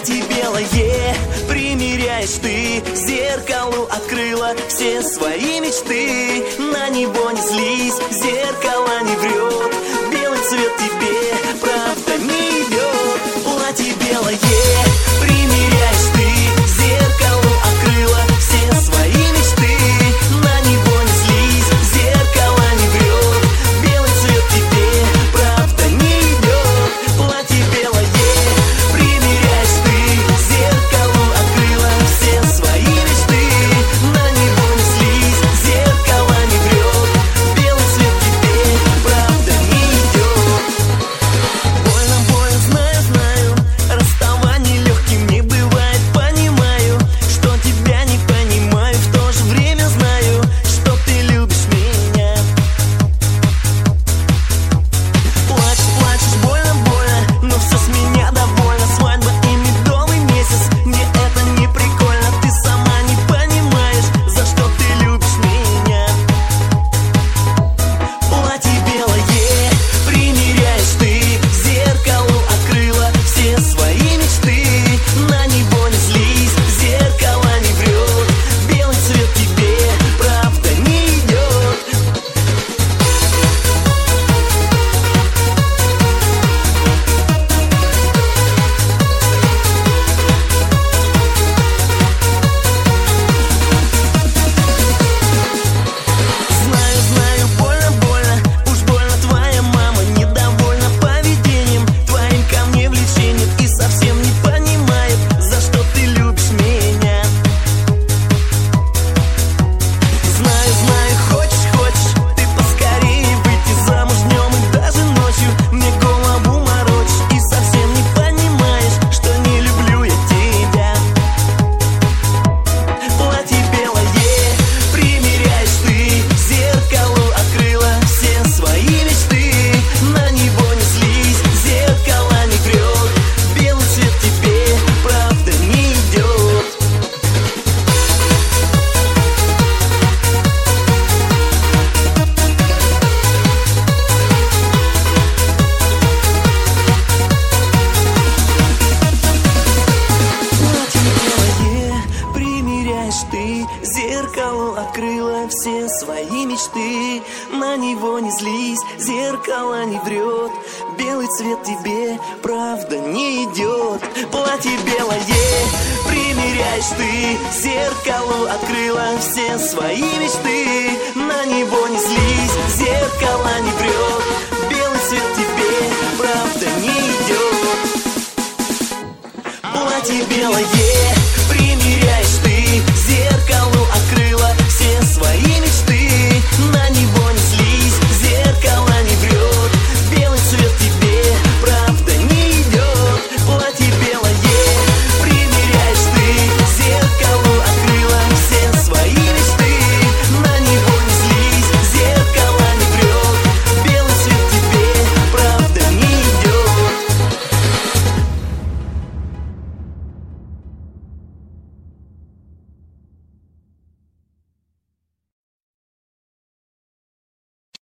Платье белое примеряешь ты, зеркалу открыла все свои мечты. На него не злись, зеркало не врет, белый цвет тебе правда не идет. Платье белое примеряешь ты, зеркалу открыла все свои мечты. На него не злись, зеркало не врет, белый цвет тебе правда не идет. Платье белое примеряешь ты, зеркалу открыла все свои мечты. На него не злись, зеркало не врет, белый цвет тебе правда не идет. Больно, больно, знаю, знаю, расставание легким не бывает, понимаю, что тебя не понимаю, в то же время знаю, что ты любишь меня. Плачешь, плачешь, больно, больно, но все с меня довольна. Свадьба и медовый месяц, мне это не прикольно. Ты сама не понимаешь, за что ты любишь меня. Платье белое примеряешь ты, зеркалу открыла все свои мечты. На него не злись, зеркало не врет, белый цвет тебе правда не идет. Знаю, знаю, больно, больно, уж больно твоя мама недовольна поведением твоим ко мне влечением и совсем не понимает, за что ты любишь меня. Знаю, знаю, хочешь, хочешь ты поскорее выйти замуж днем и даже ночью мне голову морочишь и совсем не понимаешь, что не люблю я тебя. Платье белое примеряешь ты, зеркалу открыла все свои мечты. На него не злись, зеркало не врет, белый цвет тебе правда не идет. Платье белое примеряешь ты, зеркалу открыла все свои мечты. На него не злись, зеркало не врет, белый цвет тебе правда не идет. Платье белое примеряешь ты, зеркалу открыла все свои мечты. На него не злись, зеркало не врет, белый цвет тебе правда не идет. Платье белое